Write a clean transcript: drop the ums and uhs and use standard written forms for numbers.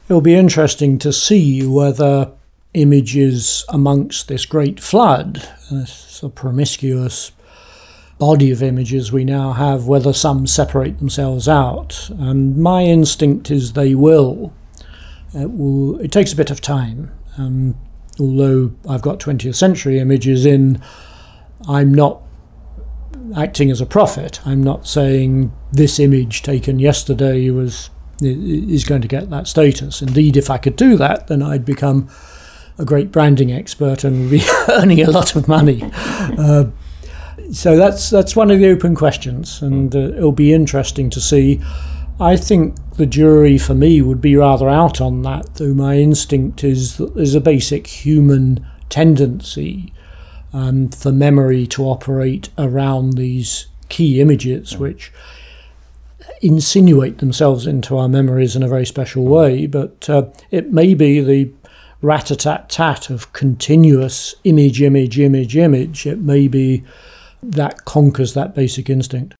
It'll be interesting to see whether images amongst this great flood, this promiscuous body of images we now have, whether some separate themselves out. And my instinct is they will. It takes a bit of time. Although I've got 20th century images in, I'm not acting as a prophet. I'm not saying this image taken yesterday is going to get that status. Indeed, if I could do that, then I'd become a great branding expert and be earning a lot of money. So that's one of the open questions, and it'll be interesting to see. I think the jury for me would be rather out on that, though my instinct is that there's a basic human tendency for memory to operate around these key images, which insinuate themselves into our memories in a very special way. But it may be the rat-a-tat-tat of continuous image. It may be that conquers that basic instinct.